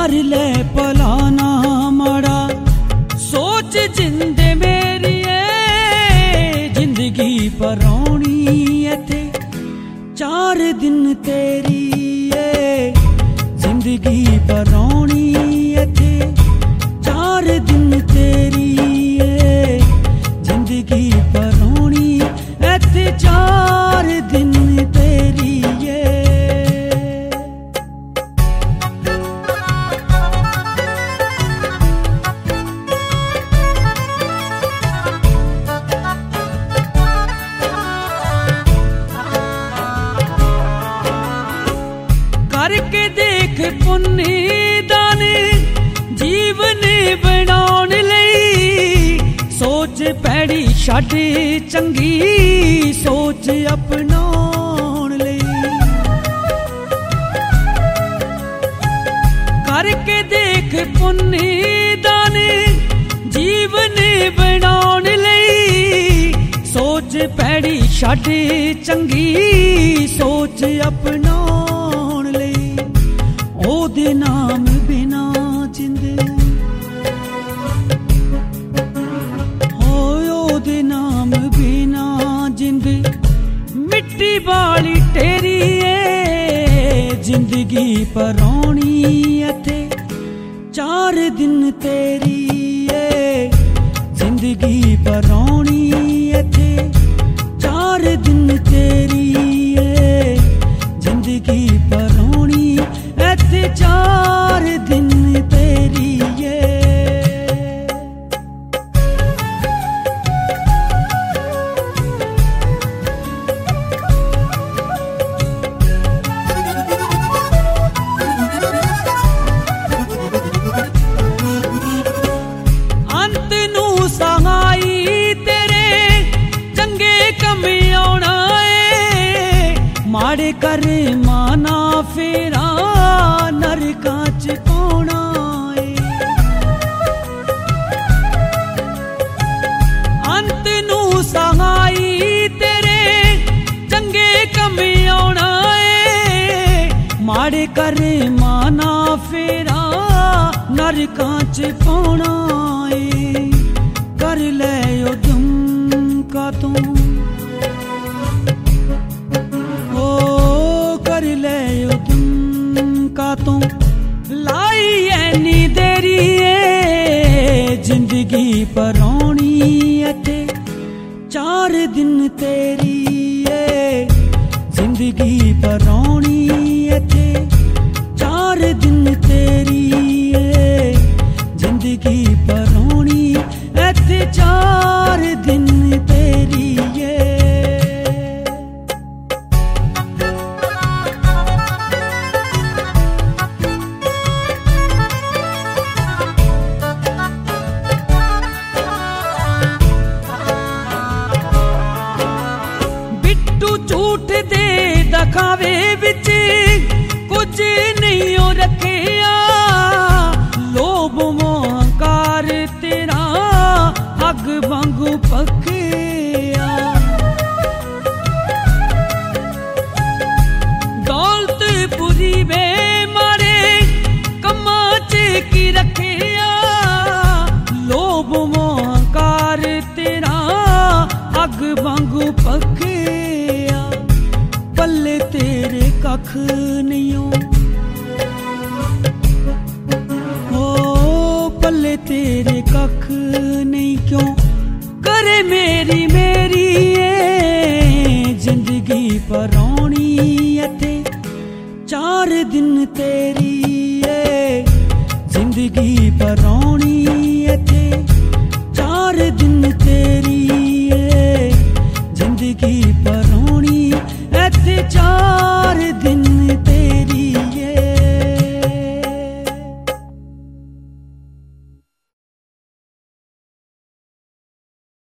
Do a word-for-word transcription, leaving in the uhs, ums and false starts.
कर ले भलाना माड़ा सोच जिंदे मेरी है जिंदगी पराउनी इत्थे चार दिन तेरी है जिंदगी पराउनी इत्थे चार दिन तेरी है जिंदगी पराउनी इत्थे चार दिन तेरी है। करके देख पुन्नी दाने जीवन बनाउण लई सोच पैड़ी छड्ड चंगी सोच अपनाउण लई। करके देख पुन्नी दाने जीवन बनाउण लई सोच पैड़ी छड्ड चंगी सोच अपनाउण लई। ओदे नाम बिना जिंद होए ओदे नाम बिना जिंद मिट्टी वाली तेरी है जिंदगी पराउनी इत्थे चार दिन तेरी है जिंदगी पराउनी इत्थे चार दिन तेरी है जिंदगी पराउनी इत्थे चार दिन तेरी है। अंत नू सहाई तेरे चंगे कम आउणा है माड़े कर माना फेरा नरकां च पाउणा है। अंत नू सहाई तेरे चंगे कम आउणा है माड़े कर माना फेरा नरकां च पाउणा है। कर ले उद्यम का तू ओ कर ले उद्यम का तू लाई ऐनी देरी है जिंदगी पराउनी इत्थे चार दिन तेरी है जिंदगी पराउनी इत्थे चार दिन तेरी है जिंदगी पराउनी इत्थे चार दिन तेरी है। झूठ दे दखावे विच कुछ नहीं हो रखिया लोभ मोहंकार तेरा अग वांगू पकिया। दौलत पूरी वे मारे कम्मा च की रखिया लोभ मोहंकार तेरा अग वांगू पकिया। पल्ले तेरे कख नहीं हो पल्ले तेरे कख नहीं क्यों करे मेरी मेरी है जिंदगी पराउनी इत्थे चार दिन तेरी